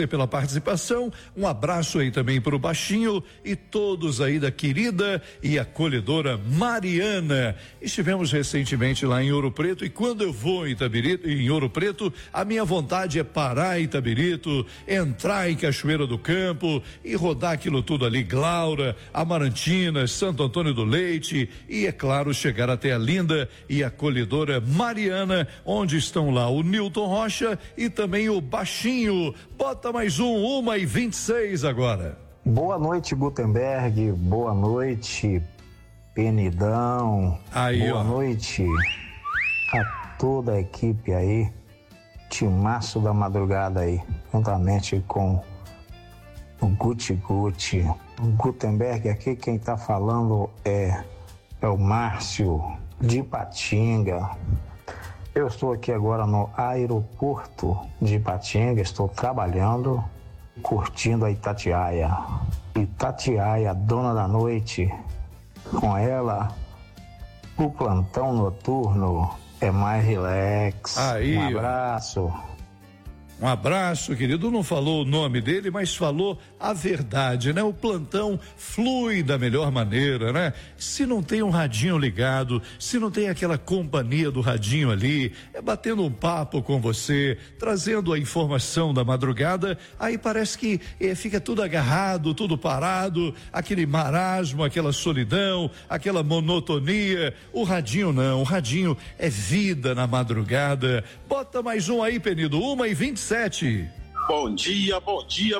pela participação, um abraço aí também para o Baixinho e todos aí da querida e acolhedora Mariana. Estivemos recentemente lá em Ouro Preto e quando eu vou em Ouro Preto, a minha vontade é parar em Itabirito, entrar em Cachoeira do Campo e rodar aquilo tudo ali, Glaura, Amarantina, Santo Antônio do Leite e, é claro, chegar até a linda e acolhedora Mariana, onde estão lá o Nilton Rocha e também o Baixinho. Bota mais 1h26 agora. Boa noite, Gutenberg. Boa noite, Penidão. Aí, boa noite a toda a equipe aí. Timaço da madrugada aí. Juntamente com o Guti. Gutenberg, aqui quem tá falando é o Márcio de Ipatinga. Eu estou aqui agora no aeroporto de Ipatinga, estou trabalhando, curtindo a Itatiaia. Itatiaia, dona da noite, com ela, o plantão noturno é mais relax. Aí, um abraço. Um abraço, querido. Não falou o nome dele, mas falou a verdade, né? O plantão flui da melhor maneira, né? Se não tem um radinho ligado, se não tem aquela companhia do radinho ali, batendo um papo com você, trazendo a informação da madrugada, aí parece que fica tudo agarrado, tudo parado, aquele marasmo, aquela solidão, aquela monotonia. O radinho não, o radinho é vida na madrugada. Bota mais um aí, Penido, 1h27. Bom dia, Guti.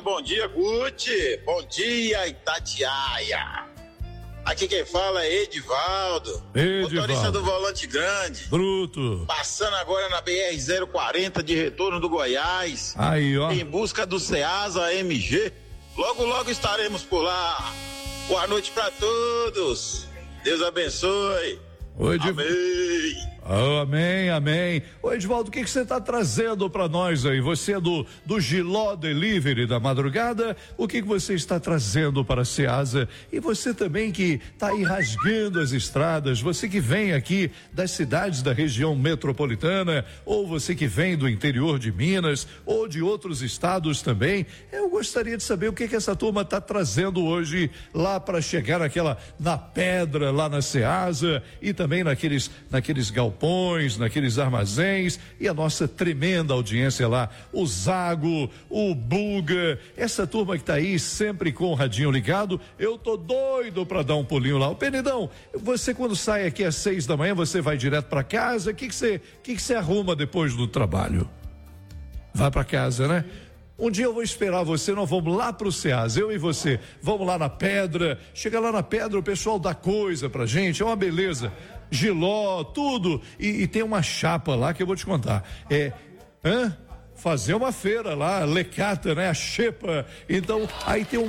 Bom dia, Itatiaia. Aqui quem fala é Edivaldo. Motorista do Volante Grande. Bruto. Passando agora na BR-040 de retorno do Goiás. Aí, ó. Em busca do Ceasa MG. Logo estaremos por lá. Boa noite pra todos. Deus abençoe. Oi, amém. Amém. Ô, Edivaldo, o que você está trazendo para nós aí? Você é do Giló Delivery da madrugada, o que você está trazendo para a Ceasa? E você também que está aí rasgando as estradas, você que vem aqui das cidades da região metropolitana, ou você que vem do interior de Minas, ou de outros estados também, eu gostaria de saber o que essa turma está trazendo hoje lá para chegar na pedra, lá na Ceasa, e também naqueles galpões, naqueles armazéns, e a nossa tremenda audiência lá, o Zago, o Buga, essa turma que tá aí sempre com o radinho ligado. Eu tô doido pra dar um pulinho lá. O Penidão, você quando sai aqui às 6 da manhã, você vai direto pra casa, o que você arruma depois do trabalho? Vai pra casa, né? Um dia eu vou esperar você, nós vamos lá pro Ceasa, eu e você, vamos lá na pedra, chega lá na pedra, o pessoal dá coisa pra gente, é uma beleza, Giló, tudo, e tem uma chapa lá que eu vou te contar, fazer uma feira lá, lecata, né, a xepa, então, aí tem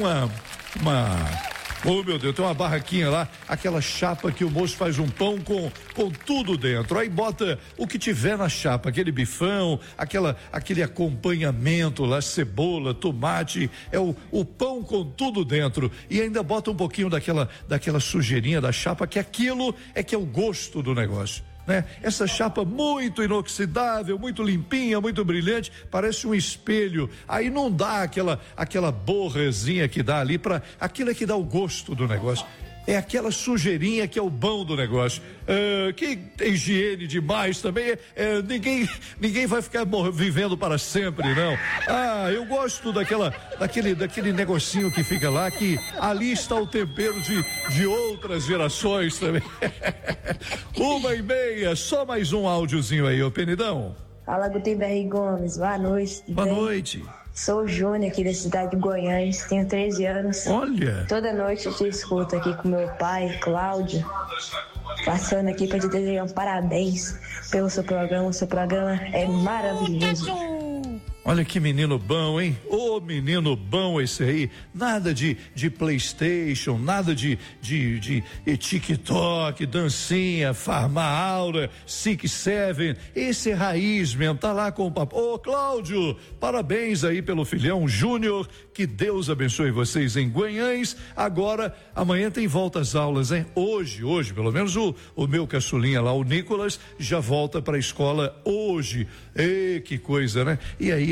oh meu Deus, tem uma barraquinha lá, aquela chapa que o moço faz um pão com tudo dentro, aí bota o que tiver na chapa, aquele bifão, aquele acompanhamento lá, cebola, tomate, é o pão com tudo dentro, e ainda bota um pouquinho daquela sujeirinha da chapa, que aquilo é que é o gosto do negócio, né? Essa chapa muito inoxidável, muito limpinha, muito brilhante, parece um espelho, aí não dá aquela borrazinha que dá ali aquilo é que dá o gosto do negócio. É aquela sujeirinha que é o bom do negócio. Que tem higiene demais também. Ninguém vai ficar vivendo para sempre, não. Eu gosto daquele negocinho que fica lá, que ali está o tempero de outras gerações também. 1h30, só mais um áudiozinho aí, ô Penidão. Fala, Gutenberg Gomes, boa noite. Boa noite. Sou o Júnior aqui da cidade de Goiânia, tenho 13 anos. Olha! Toda noite eu te escuto aqui com meu pai, Cláudio, passando aqui para te desejar parabéns pelo seu programa. O seu programa é maravilhoso. Olha que menino bom, hein? Ô, menino bom esse aí. Nada de PlayStation, nada de TikTok, dancinha, Farmaura, Six Seven. Esse é raiz mesmo, tá lá com o papo. Ô, Cláudio, parabéns aí pelo filhão Júnior. Que Deus abençoe vocês em Guanhães. Agora, amanhã tem volta às aulas, hein? Hoje, pelo menos o meu caçulinha lá, o Nicolas, já volta para a escola hoje. Que coisa, né? E aí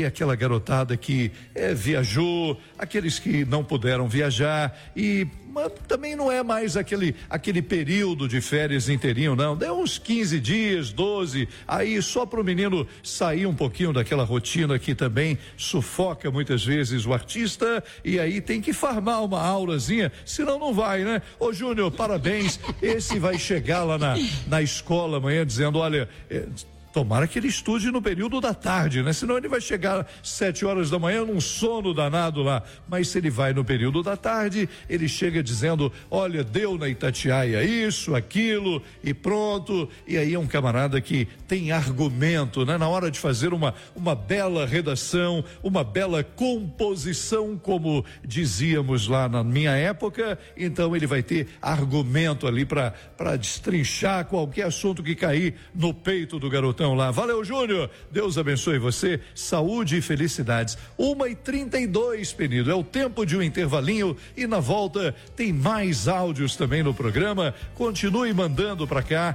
aí aquela garotada que viajou, aqueles que não puderam viajar mas também não é mais aquele período de férias inteirinho, não. Deu uns 15 dias, 12, aí só para o menino sair um pouquinho daquela rotina que também sufoca muitas vezes o artista, e aí tem que farmar uma aurazinha, senão não vai, né? Ô Júnior, parabéns, esse vai chegar lá na escola amanhã dizendo, olha, tomara que ele estude no período da tarde, né? Senão ele vai chegar 7 horas da manhã num sono danado lá. Mas se ele vai no período da tarde, ele chega dizendo, olha, deu na Itatiaia isso, aquilo e pronto. E aí é um camarada que tem argumento, né? Na hora de fazer uma bela redação, uma bela composição, como dizíamos lá na minha época, então ele vai ter argumento ali para destrinchar qualquer assunto que cair no peito do garotão lá. Valeu, Júnior, Deus abençoe você, saúde e felicidades. 1h32, Penido, é o tempo de um intervalinho e na volta tem mais áudios também no programa. Continue mandando para cá,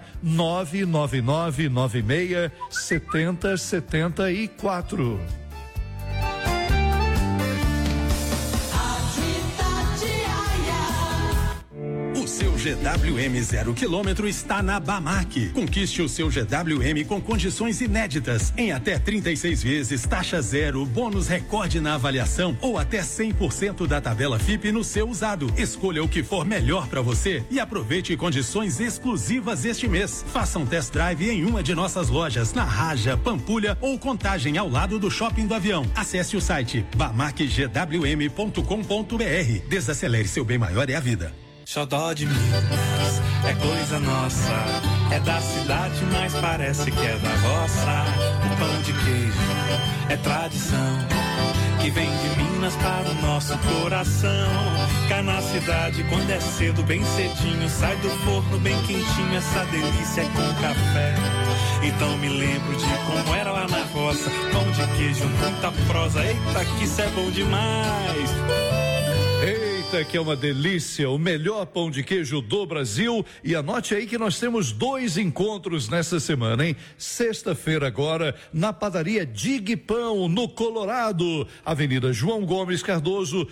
999967074. Seu GWM 0 km está na Bamac. Conquiste o seu GWM com condições inéditas, em até 36 vezes, taxa zero, bônus recorde na avaliação ou até 100% da tabela FIP no seu usado. Escolha o que for melhor para você e aproveite condições exclusivas este mês. Faça um test drive em uma de nossas lojas, na Raja, Pampulha ou Contagem, ao lado do Shopping do Avião. Acesse o site bamacgwm.com.br. Desacelere, seu bem maior é a vida. Xodó de Minas, é coisa nossa, é da cidade, mas parece que é da roça. O pão de queijo é tradição, que vem de Minas para o nosso coração. Cá na cidade, quando é cedo, bem cedinho, sai do forno bem quentinho, essa delícia é com café. Então me lembro de como era lá na roça, pão de queijo, muita prosa, eita que isso é bom demais. Que é uma delícia, o melhor pão de queijo do Brasil. E anote aí que nós temos 2 encontros nessa semana, hein? Sexta-feira agora, na padaria Dig Pão, no Colorado, Avenida João Gomes Cardoso,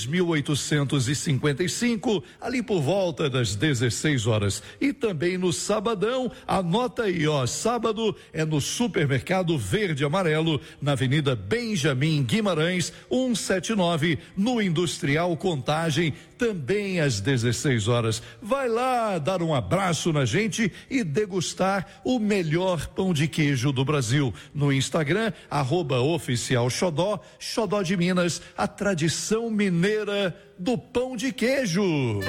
2855, ali por volta das 16 horas. E também no sabadão, anota aí, ó, sábado é no Supermercado Verde Amarelo, na Avenida Benjamin Guimarães, 179, no Industrial Contagem, também às 16 horas. Vai lá dar um abraço na gente e degustar o melhor pão de queijo do Brasil. No Instagram, @oficial Xodó, Xodó de Minas, a tradição mineira do pão de queijo.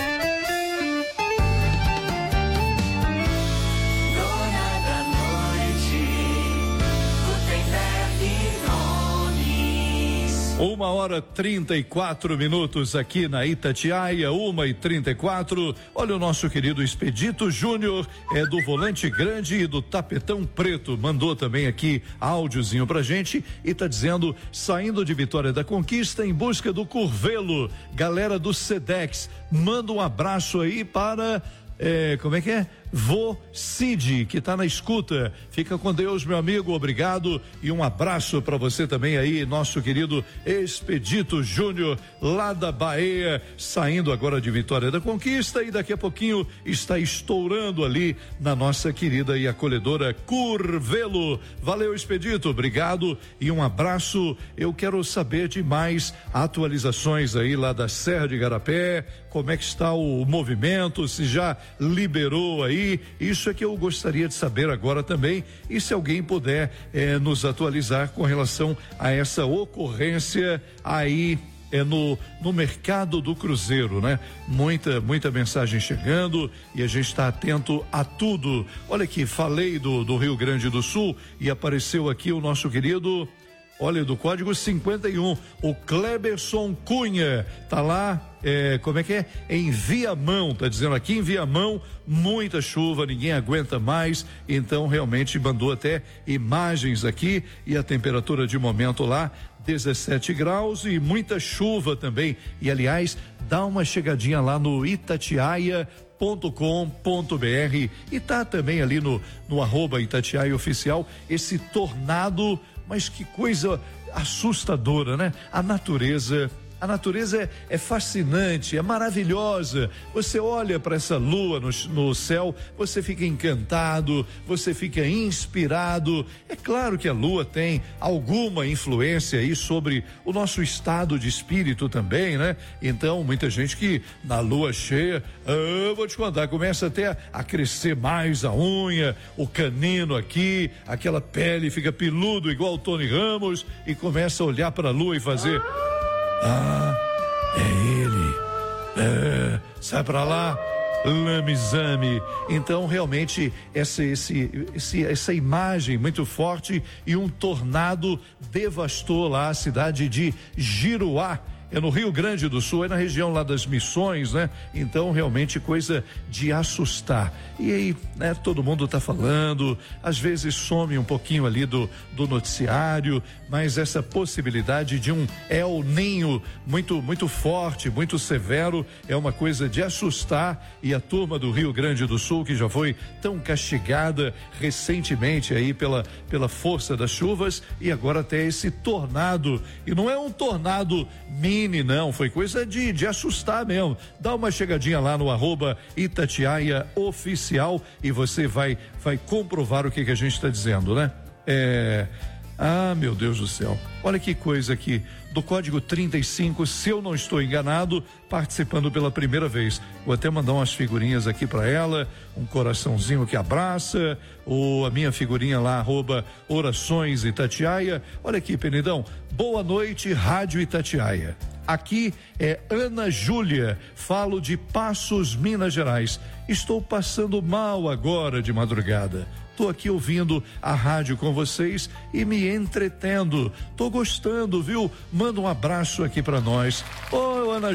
1h34 aqui na Itatiaia, 1h34. Olha, o nosso querido Expedito Júnior do Volante Grande e do Tapetão Preto mandou também aqui áudiozinho pra gente e tá dizendo, saindo de Vitória da Conquista em busca do Curvelo, galera do Sedex, manda um abraço aí para como é que é? Vô Cid, que tá na escuta. Fica com Deus, meu amigo, obrigado e um abraço para você também aí, nosso querido Expedito Júnior, lá da Bahia, saindo agora de Vitória da Conquista e daqui a pouquinho está estourando ali na nossa querida e acolhedora Curvelo. Valeu, Expedito, obrigado e um abraço. Eu quero saber de mais atualizações aí lá da Serra de Igarapé, como é que está o movimento, se já liberou aí. Isso é que eu gostaria de saber agora também, e se alguém puder nos atualizar com relação a essa ocorrência aí no mercado do Cruzeiro, né? Muita mensagem chegando e a gente está atento a tudo. Olha aqui, falei do Rio Grande do Sul e apareceu aqui o nosso querido, olha, do código 51, o Cleberson Cunha, tá lá, como é que é? Em Viamão, tá dizendo aqui em Viamão, muita chuva, ninguém aguenta mais, então realmente mandou até imagens aqui e a temperatura de momento lá, 17 graus e muita chuva também. E aliás, dá uma chegadinha lá no itatiaia.com.br e tá também ali no @Itatiaia Oficial esse tornado, mas que coisa assustadora, né? A natureza é fascinante, é maravilhosa. Você olha para essa lua no céu, você fica encantado, você fica inspirado. É claro que a lua tem alguma influência aí sobre o nosso estado de espírito também, né? Então, muita gente que na lua cheia, vou te contar, começa até a crescer mais a unha, o canino aqui, aquela pele fica peludo igual o Tony Ramos e começa a olhar para a lua e fazer... é ele. Sai pra lá, lame-zame. Então, realmente, essa imagem muito forte e um tornado devastou lá a cidade de Giruá. É no Rio Grande do Sul, é na região lá das Missões, né? Então, realmente, coisa de assustar. E aí, né, todo mundo tá falando, às vezes some um pouquinho ali do noticiário, mas essa possibilidade de um El Ninho muito forte, muito severo, é uma coisa de assustar. E a turma do Rio Grande do Sul, que já foi tão castigada recentemente aí pela força das chuvas, e agora até esse tornado, e não é um tornado não, foi coisa de assustar mesmo. Dá uma chegadinha lá no @Itatiaia Oficial e você vai comprovar o que a gente está dizendo, né? Meu Deus do céu, olha que coisa aqui, do código 35, se eu não estou enganado, participando pela primeira vez. Vou até mandar umas figurinhas aqui para ela, um coraçãozinho que abraça, ou a minha figurinha lá, @Orações Itatiaia. Olha aqui, Penidão, boa noite, Rádio Itatiaia. Aqui é Ana Júlia, falo de Passos, Minas Gerais. Estou passando mal agora de madrugada. Tô aqui ouvindo a rádio com vocês e me entretendo. Tô gostando, viu? Manda um abraço aqui para nós. Ana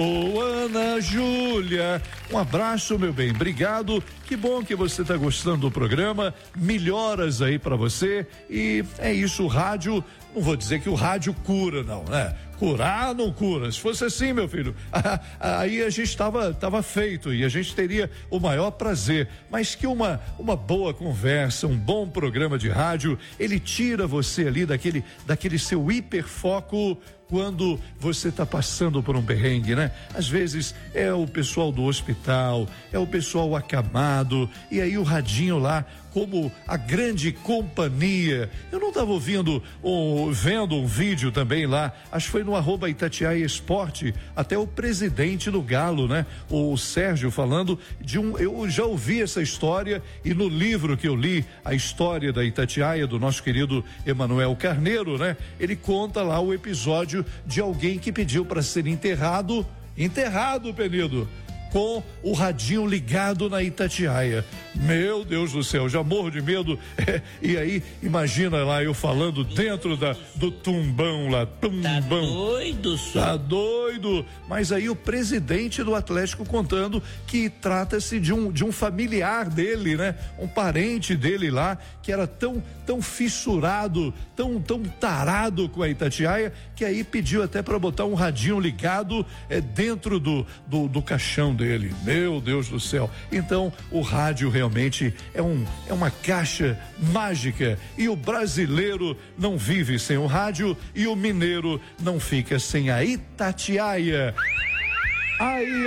Júlia, um abraço, meu bem. Obrigado. Que bom que você tá gostando do programa. Melhoras aí para você. E é isso, o rádio, não vou dizer que o rádio cura, não, né? Curar não cura. Se fosse assim, meu filho, aí a gente tava feito e a gente teria o maior prazer. Mas que uma boa conversa, um bom programa de rádio, ele tira você ali daquele seu hiperfoco quando você está passando por um perrengue, né? Às vezes é o pessoal do hospital, é o pessoal acamado, e aí o radinho lá como a grande companhia. Eu não estava vendo um vídeo também lá, acho que foi no @Itatiaia Esporte, até o presidente do Galo, né? O Sérgio falando eu já ouvi essa história e no livro que eu li, a história da Itatiaia, do nosso querido Emanuel Carneiro, né? Ele conta lá o episódio de alguém que pediu para ser enterrado, Penido, com o radinho ligado na Itatiaia. Meu Deus do céu, já morro de medo. E aí, imagina lá eu falando dentro do tumbão lá, tumbão. Tá doido, senhor? Tá doido. Mas aí o presidente do Atlético contando que trata-se de um familiar dele, né? Um parente dele lá, que era tão fissurado, tão tarado com a Itatiaia, que aí pediu até para botar um radinho ligado dentro do caixão dele. Meu Deus do céu. Então, o rádio realmente é uma caixa mágica, e o brasileiro não vive sem o rádio e o mineiro não fica sem a Itatiaia. Aí,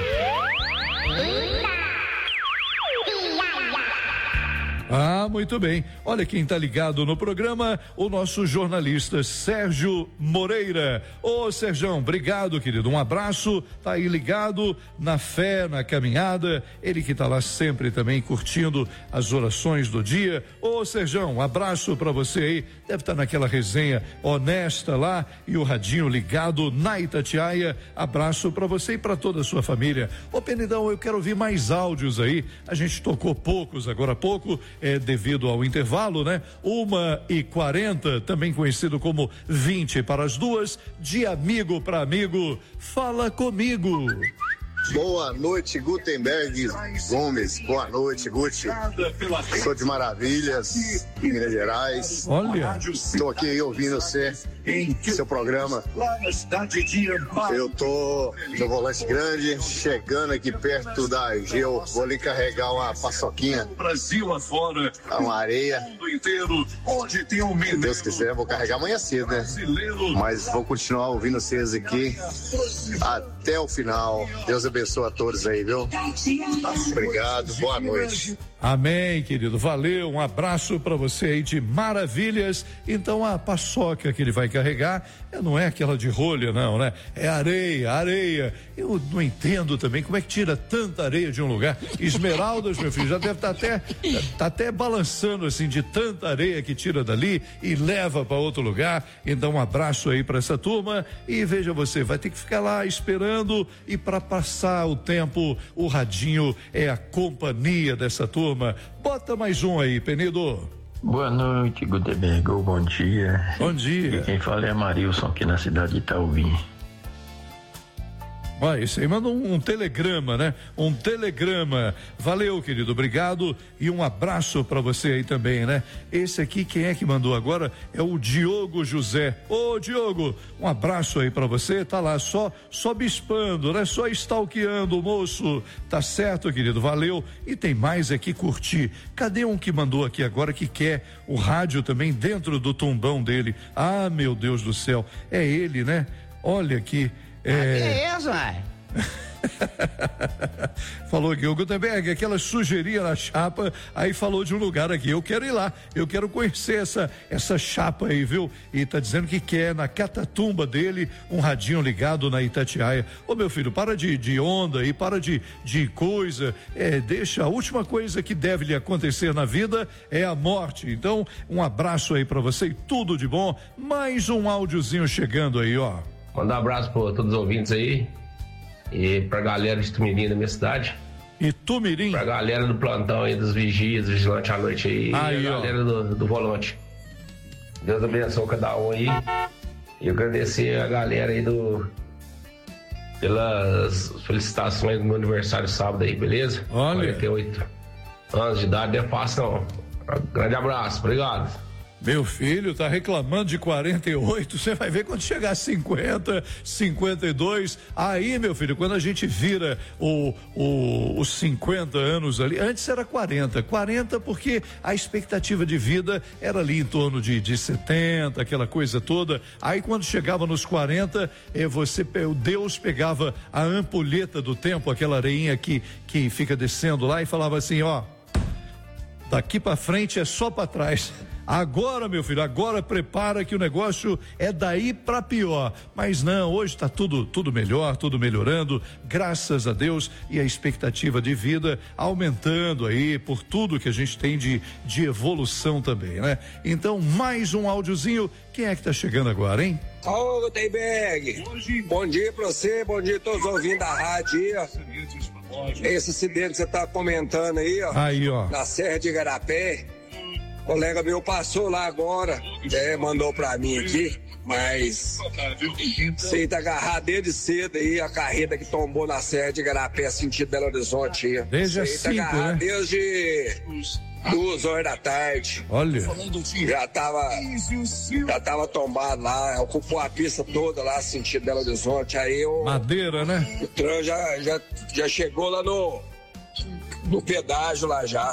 ó. Muito bem. Olha quem tá ligado no programa, o nosso jornalista Sérgio Moreira. Ô, Sérgio, obrigado, querido. Um abraço. Tá aí ligado na fé, na caminhada. Ele que tá lá sempre também curtindo as orações do dia. Ô, Sérgio, um abraço para você aí. Deve estar naquela resenha honesta lá e o radinho ligado na Itatiaia. Abraço para você e para toda a sua família. Ô, Penidão, eu quero ouvir mais áudios aí. A gente tocou poucos agora há pouco. Devido ao intervalo, né? 1h40, também conhecido como 20 para as 2, de amigo para amigo. Fala comigo. Boa noite, Gutenberg Gomes. Boa noite, Guti. Sou de Maravilhas, Minas Gerais. Olha, estou aqui ouvindo seu programa. Eu tô no Volante Grande, chegando aqui perto da Ageu. Vou ali carregar uma paçoquinha, uma areia Se Deus quiser, vou carregar amanhã cedo, né? Mas vou continuar ouvindo vocês aqui até o final. Deus abençoe a todos aí, viu? Obrigado, boa noite. Amém, querido, valeu, um abraço para você aí de Maravilhas. Então a paçoca que ele vai carregar não é aquela de rolha não, né? É areia. Eu não entendo também como é que tira tanta areia de um lugar. Esmeraldas, meu filho, já deve tá até balançando assim de tanta areia que tira dali e leva para outro lugar. Então um abraço aí para essa turma e veja você, vai ter que ficar lá esperando e para passar o tempo, o radinho é a companhia dessa turma. Bota mais um aí, Penido. Boa noite, Gutenberg, bom dia. Bom dia. E quem fala é Marilson, aqui na cidade de Itaúbim. Olha, isso aí manda um telegrama, né? Um telegrama. Valeu, querido, obrigado e um abraço para você aí também, né? Esse aqui, quem é que mandou agora? É o Diogo José. Ô, Diogo, um abraço aí para você, tá lá só bispando, né? Só stalkeando o moço, tá certo, querido, valeu. E tem mais aqui, curtir. Cadê um que mandou aqui agora que quer o rádio também dentro do tumbão dele? Ah, meu Deus do céu, é ele, né? Olha aqui. Que é isso, vai? Falou aqui, o Gutenberg, aquela sujeirinha na chapa, aí falou de um lugar aqui, eu quero ir lá, eu quero conhecer essa chapa aí, viu? E tá dizendo que quer na catatumba dele um radinho ligado na Itatiaia. Ô meu filho, para de onda e para de coisa, deixa, a última coisa que deve lhe acontecer na vida é a morte. Então, um abraço aí pra você e tudo de bom. Mais um áudiozinho chegando aí, ó. Mandar um abraço para todos os ouvintes aí e pra galera de Tumirim da minha cidade. E Tumirim? Pra galera do plantão aí, dos vigias, vigilantes à noite aí, aí e a galera do volante. Deus abençoe cada um aí. E agradecer a galera aí pelas felicitações do meu aniversário sábado aí, beleza? Olha. 48 anos de idade, não é fácil não. Grande abraço, obrigado. Meu filho tá reclamando de 48, você vai ver quando chegar a 50, 52, aí, meu filho, quando a gente vira os 50 anos ali, antes era 40 porque a expectativa de vida era ali em torno de 70, aquela coisa toda, aí quando chegava nos 40, Deus pegava a ampulheta do tempo, aquela areinha que fica descendo lá e falava assim, ó, daqui pra frente é só pra trás. Agora, meu filho, agora prepara que o negócio é daí para pior. Mas não, hoje está tudo melhor, tudo melhorando, graças a Deus, e a expectativa de vida aumentando aí por tudo que a gente tem de evolução também, né? Então, mais um áudiozinho. Quem é que tá chegando agora, hein? Ô, Gutenberg, bom dia pra você, bom dia a todos ouvindo a rádio aí, ó. Esse acidente que você tá comentando aí, ó. Na Serra de Igarapé. O colega meu passou lá agora, mandou pra mim aqui, mas você tá agarrado desde cedo aí, a carreta que tombou na Serra de Igarapé, sentido Belo Horizonte aí. Desde as 5, né? Desde 2 horas da tarde. Olha. Já tava tombado lá, ocupou a pista toda lá, sentido Belo Horizonte. Aí Madeira, né? O trânsito já chegou lá no pedágio lá já.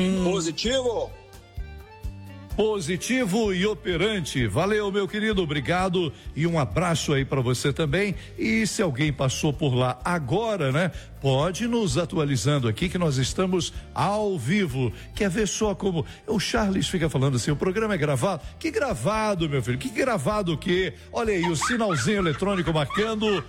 Positivo e operante. Valeu, meu querido, obrigado e um abraço aí para você também. E se alguém passou por lá agora, né? Pode nos atualizando aqui que nós estamos ao vivo. Quer ver só como o Charles fica falando assim, o programa é gravado? Que gravado, meu filho? Que gravado o quê? Olha aí o sinalzinho eletrônico marcando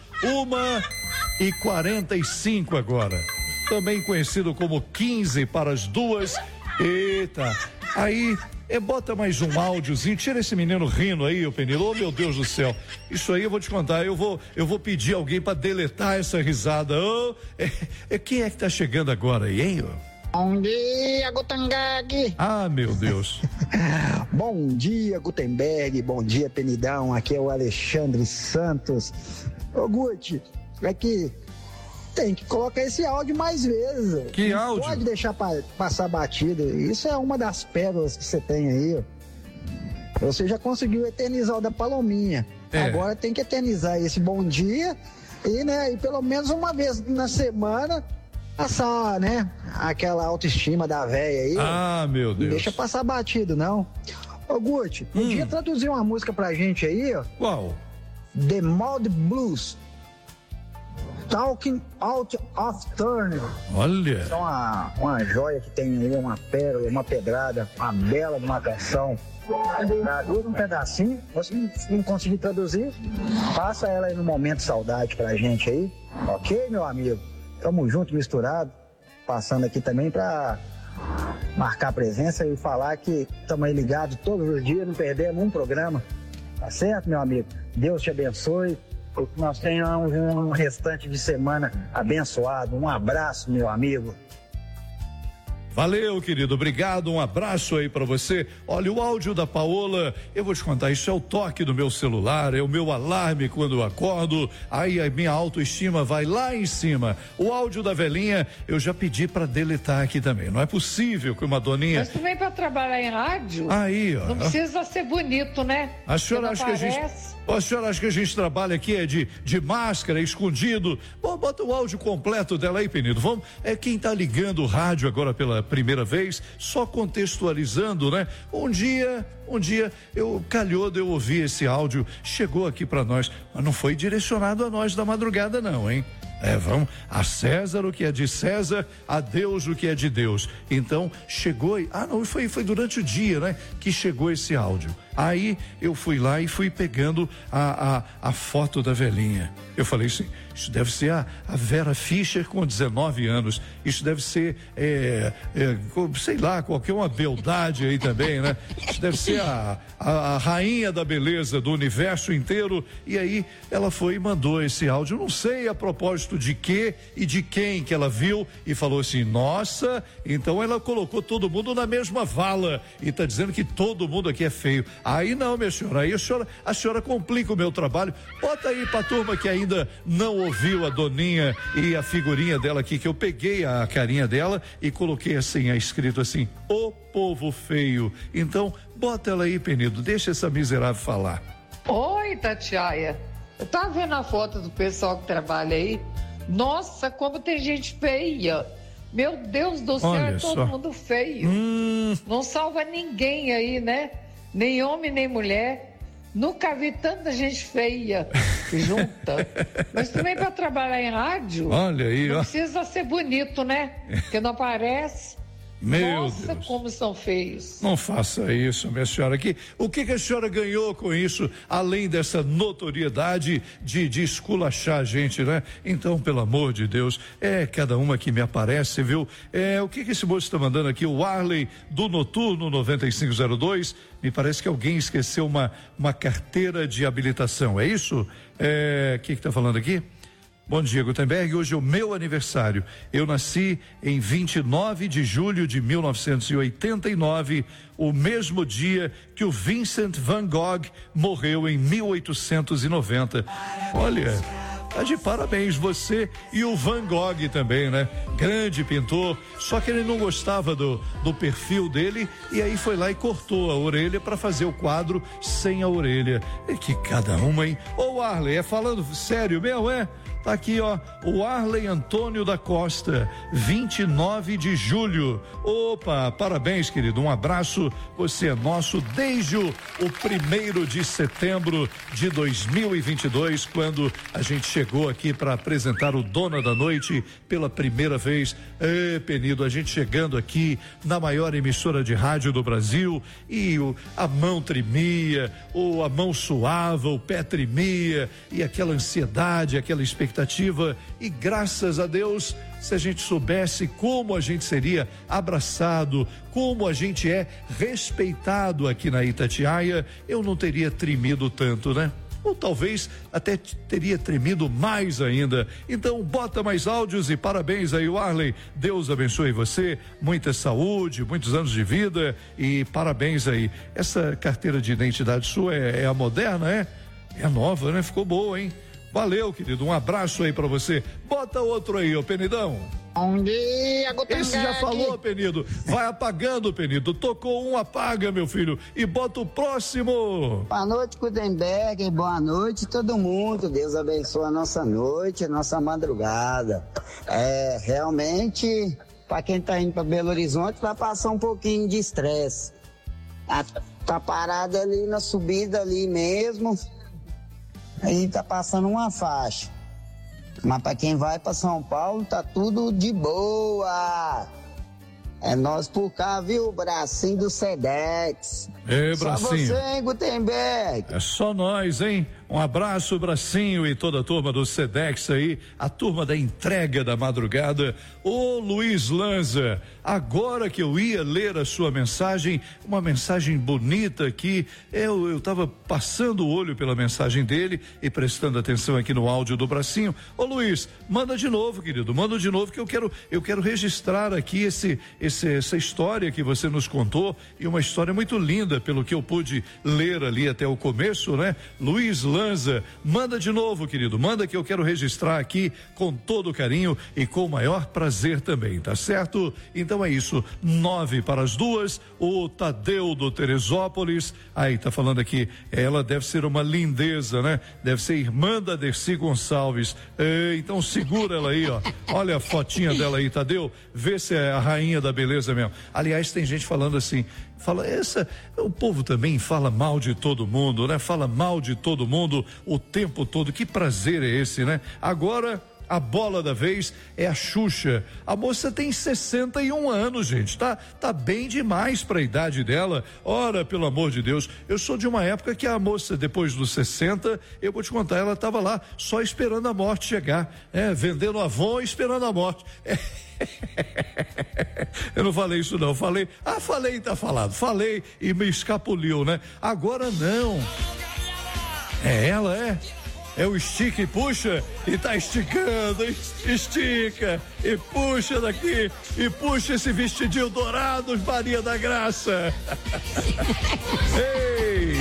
1h45 agora. Também conhecido como 15 para as 2. Eita, aí bota mais um áudiozinho, tira esse menino rindo aí, ô Penilo, oh, meu Deus do céu, isso aí eu vou te contar, eu vou pedir alguém para deletar essa risada. Quem é que tá chegando agora aí, hein? Bom dia, Gutenberg. Ah, meu Deus. Bom dia, Gutenberg, bom dia, Penidão, aqui é o Alexandre Santos. Ô Guti, aqui tem que colocar esse áudio mais vezes. Que não áudio? Pode deixar passar batido. Isso é uma das pérolas que você tem aí. Você já conseguiu eternizar o da Palominha. Agora tem que eternizar esse bom dia e pelo menos uma vez na semana passar, né, aquela autoestima da véia aí. Ah, meu Deus. Não deixa passar batido, não. Ô, Guti, podia traduzir uma música pra gente aí, ó? Qual? The Mod Blues. Talking Out of Turn. Olha. É uma joia que tem aí, uma pérola, uma pedrada, uma bela de uma canção. Traduz um pedacinho, se não conseguir traduzir, passa ela aí no momento saudade pra gente aí. Ok, meu amigo? Tamo junto, misturado. Passando aqui também pra marcar presença e falar que estamos aí ligados todos os dias, não perdemos um programa. Tá certo, meu amigo? Deus te abençoe. Que nós tenhamos um restante de semana abençoado. Um abraço, meu amigo. Valeu, querido, obrigado, um abraço aí pra você. Olha, o áudio da Paola, eu vou te contar, isso é o toque do meu celular, é o meu alarme quando eu acordo, aí a minha autoestima vai lá em cima. O áudio da velhinha, eu já pedi pra deletar aqui também, não é possível que uma doninha... Mas também pra trabalhar em rádio, aí, ó, não precisa ser bonito, né? A senhora acha que a gente... A senhora acha que a gente trabalha aqui de máscara, escondido? Bom, bota o áudio completo dela aí, Penido. Vamos, quem tá ligando o rádio agora pela primeira vez, só contextualizando, né? Um dia calhou de eu ouvir esse áudio, chegou aqui para nós, mas não foi direcionado a nós da madrugada não, hein? Vamos, a César o que é de César, a Deus o que é de Deus. Então, chegou e, foi durante o dia, né? Que chegou esse áudio. Aí, eu fui lá e fui pegando a foto da velhinha. Eu falei assim, isso deve ser a Vera Fischer com 19 anos. Isso deve ser, sei lá, qualquer uma beldade aí também, né? Isso deve ser a rainha da beleza do universo inteiro. E aí, ela foi e mandou esse áudio. Não sei a propósito de quê e de quem que ela viu e falou assim, nossa, então ela colocou todo mundo na mesma vala e tá dizendo que todo mundo aqui é feio. Aí não, minha senhora, aí a senhora complica o meu trabalho. Bota aí pra turma que ainda não ouviu a Doninha e a figurinha dela aqui, que eu peguei a carinha dela e coloquei assim, escrito assim, o povo feio. Então, bota ela aí, Penido, deixa essa miserável falar. Oi, Tatiaia. Eu tava vendo a foto do pessoal que trabalha aí. Nossa, como tem gente feia. Meu Deus do céu, é todo mundo feio. Não salva ninguém aí, né? Nem homem, nem mulher. Nunca vi tanta gente feia junta. Mas também para trabalhar em rádio, olha aí, não precisa ser bonito, né? Porque não aparece. Nossa, Deus, como são feios. Não faça isso, minha senhora. O que a senhora ganhou com isso, além dessa notoriedade de esculachar a gente, né? Então, pelo amor de Deus, cada uma que me aparece, viu? O que esse moço está mandando aqui? O Arley do Noturno 9502. Me parece que alguém esqueceu uma carteira de habilitação, é isso? O que está falando aqui? Bom dia, Gutenberg. Hoje é o meu aniversário. Eu nasci em 29 de julho de 1989, o mesmo dia que o Vincent van Gogh morreu em 1890. Olha, tá de parabéns você e o Van Gogh também, né? Grande pintor, só que ele não gostava do perfil dele e aí foi lá e cortou a orelha para fazer o quadro sem a orelha. E que cada uma, hein? Ô, Arley, falando sério mesmo, Tá aqui, ó, o Arley Antônio da Costa, 29 de julho. Opa, parabéns, querido, um abraço, você é nosso desde o 1º de setembro de 2022, quando a gente chegou aqui para apresentar o Dona da Noite pela primeira vez. Penido, a gente chegando aqui na maior emissora de rádio do Brasil e a mão tremia, a mão suava, o pé tremia e aquela ansiedade, aquela expectativa. E graças a Deus, se a gente soubesse como a gente seria abraçado, como a gente é respeitado aqui na Itatiaia, eu não teria tremido tanto, né? Ou talvez até teria tremido mais ainda. Então bota mais áudios e parabéns aí, Arley. Deus abençoe você, muita saúde, muitos anos de vida e parabéns aí. Essa carteira de identidade sua é a moderna, é? É nova, né? Ficou boa, hein? Valeu, querido, um abraço aí pra você. Bota outro aí, ô Penidão. Bom dia, Gutenberg. Esse já falou, Penido. Vai apagando, Penido. Tocou um, apaga, meu filho. E bota o próximo. Boa noite, Gutenberg. Boa noite, todo mundo. Deus abençoe a nossa noite, a nossa madrugada. Realmente, para quem tá indo para Belo Horizonte, vai passar um pouquinho de estresse. Tá parado ali na subida ali mesmo. Aí tá passando uma faixa. Mas para quem vai para São Paulo, tá tudo de boa. É nós por cá, viu? Bracinho do Sedex. Bracinho. Só você, hein, Gutenberg? É só nós, hein? Um abraço, Bracinho, e toda a turma do Sedex aí, a turma da entrega da madrugada. Ô Luiz Lanza, agora que eu ia ler a sua mensagem, uma mensagem bonita aqui, eu tava passando o olho pela mensagem dele e prestando atenção aqui no áudio do Bracinho. Ô Luiz, manda de novo, querido, manda de novo que eu quero registrar aqui essa história que você nos contou, e uma história muito linda pelo que eu pude ler ali até o começo, né? Luiz Lanza, manda de novo, querido, manda que eu quero registrar aqui com todo carinho e com o maior prazer também, tá certo? Então é isso, 9:45, o Tadeu do Teresópolis, aí tá falando aqui, ela deve ser uma lindeza, né? Deve ser irmã da Dercy Gonçalves, então segura ela aí, ó, olha a fotinha dela aí, Tadeu, vê se é a rainha da beleza mesmo. Aliás, tem gente falando assim, o povo também fala mal de todo mundo, né? Fala mal de todo mundo o tempo todo. Que prazer é esse, né? Agora, a bola da vez é a Xuxa. A moça tem 61 anos, gente. Tá bem demais para a idade dela. Ora, pelo amor de Deus, eu sou de uma época que a moça, depois dos 60, eu vou te contar, ela tava lá só esperando a morte chegar, vendendo Avon e esperando a morte. Eu não falei isso não, falei, tá falado, falei e me escapuliu, né? Agora não. É o estica e puxa, e tá esticando, estica e puxa daqui, e puxa esse vestidinho dourado, Maria da Graça. Ei!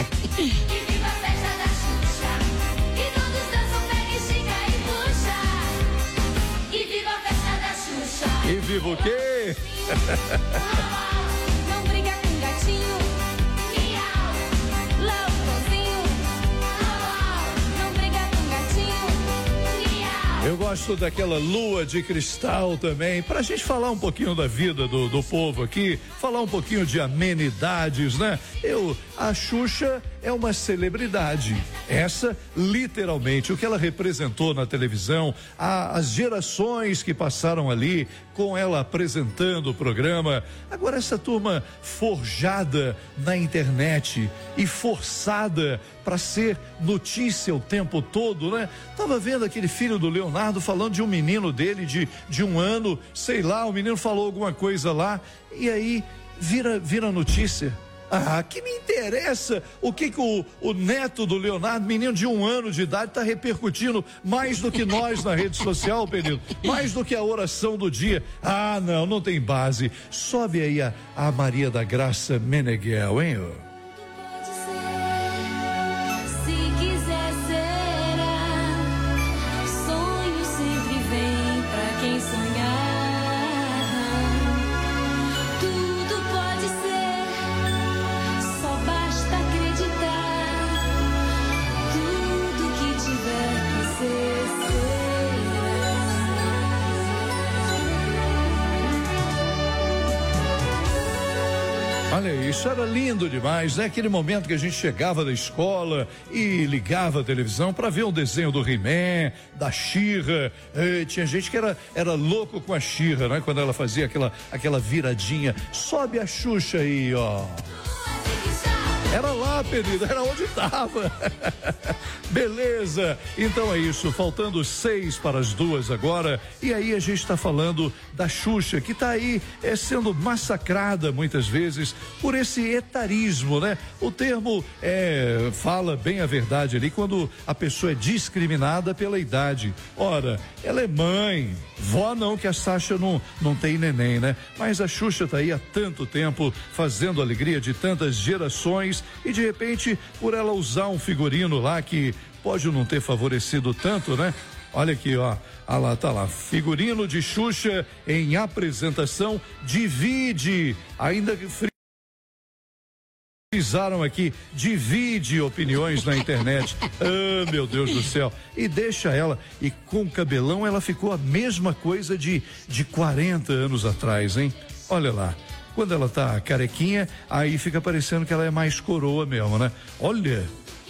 E viva o quê? Não briga com gatinho. Miau. Leozinho. Não briga com gatinho. Miau. Eu gosto daquela lua de cristal também, pra gente falar um pouquinho da vida do povo aqui, falar um pouquinho de amenidades, né? A Xuxa é uma celebridade. Essa, literalmente, o que ela representou na televisão, as gerações que passaram ali com ela apresentando o programa. Agora, essa turma forjada na internet e forçada para ser notícia o tempo todo, né? Tava vendo aquele filho do Leonardo falando de um menino dele de 1 ano, sei lá, o menino falou alguma coisa lá e aí vira notícia. Que me interessa o que o neto do Leonardo, menino de 1 ano de idade, está repercutindo mais do que nós na rede social, Pedro, mais do que a oração do dia. Não tem base. Sobe aí a Maria da Graça Meneghel, hein? Olha, isso era lindo demais, né? Aquele momento que a gente chegava da escola e ligava a televisão para ver o desenho do He-Man, da She-Ra. Tinha gente que era louco com a She-Ra, né? Quando ela fazia aquela viradinha. Sobe a Xuxa aí, ó. Era lá, Pedro, era onde estava. Beleza, então é isso, faltando 6:45 agora, e aí a gente está falando da Xuxa, que está aí sendo massacrada muitas vezes por esse etarismo, né? O termo fala bem a verdade ali, quando a pessoa é discriminada pela idade. Ora, ela é mãe, vó não, que a Sasha não tem neném, né? Mas a Xuxa está aí há tanto tempo, fazendo a alegria de tantas gerações, e de repente, por ela usar um figurino lá que pode não ter favorecido tanto, né? Olha aqui, ó. Ah lá, tá lá. Figurino de Xuxa em apresentação divide. Ainda frisaram aqui, divide opiniões na internet. Ah, meu Deus do céu. E deixa ela, e com o cabelão ela ficou a mesma coisa de 40 anos atrás, hein? Olha lá. Quando ela tá carequinha, aí fica parecendo que ela é mais coroa mesmo, né? Olha.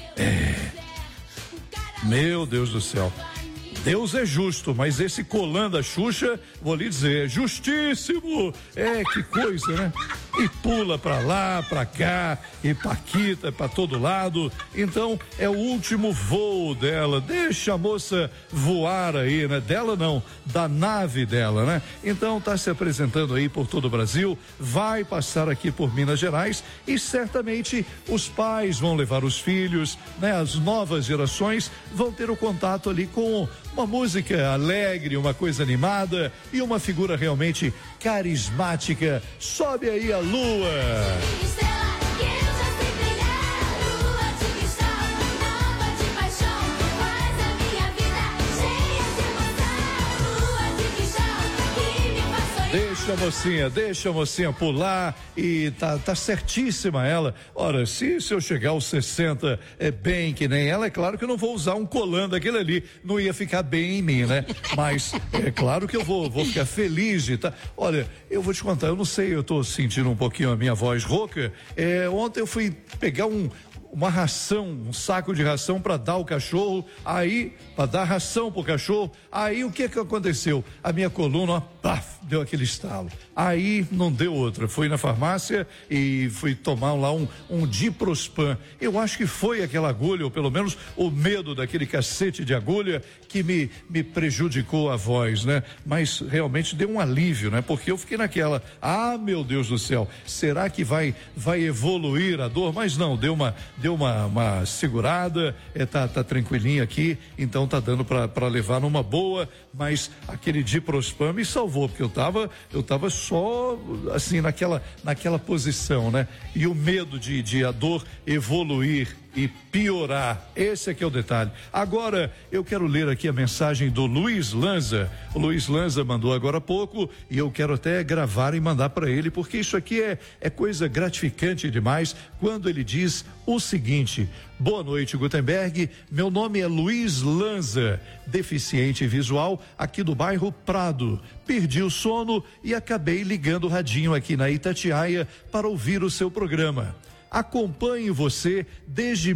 Meu Deus do céu. Deus é justo, mas esse colã da Xuxa, vou lhe dizer, justíssimo. Que coisa, né? E pula pra lá, pra cá, e paquita pra todo lado. Então, é o último voo dela. Deixa a moça voar aí, né? Dela não, da nave dela, né? Então, tá se apresentando aí por todo o Brasil, vai passar aqui por Minas Gerais e certamente os pais vão levar os filhos, né? As novas gerações vão ter o contato ali com uma música alegre, uma coisa animada e uma figura realmente carismática. Sobe aí a lua. Deixa a mocinha pular e tá certíssima ela. Ora, se eu chegar aos 60 bem que nem ela, é claro que eu não vou usar um colã daquele ali, não ia ficar bem em mim, né? Mas é claro que eu vou ficar feliz de tá. Olha, eu vou te contar, eu não sei, eu tô sentindo um pouquinho a minha voz rouca. Ontem eu fui pegar uma ração, um saco de ração para dar ao cachorro, aí, para dar ração pro cachorro, aí o que aconteceu? A minha coluna, ó, paf, deu aquele estalo. Aí não deu outra, fui na farmácia e fui tomar lá um Diprospan. Eu acho que foi aquela agulha, ou pelo menos o medo daquele cacete de agulha que me prejudicou a voz, né? Mas realmente deu um alívio, né? Porque eu fiquei naquela, meu Deus do céu, será que vai evoluir a dor? Mas não, deu uma segurada, tá tranquilinho aqui, então tá dando para levar numa boa, mas aquele Diprospan me salvou, porque eu tava só assim naquela posição, né? E o medo de a dor evoluir e piorar, esse é que é o detalhe. Agora eu quero ler aqui a mensagem do Luiz Lanza. O Luiz Lanza mandou agora há pouco e eu quero até gravar e mandar para ele, porque isso aqui é coisa gratificante demais quando ele diz o seguinte: boa noite, Gutenberg, meu nome é Luiz Lanza, deficiente visual aqui do bairro Prado. Perdi o sono e acabei ligando o radinho aqui na Itatiaia para ouvir o seu programa. Acompanho você desde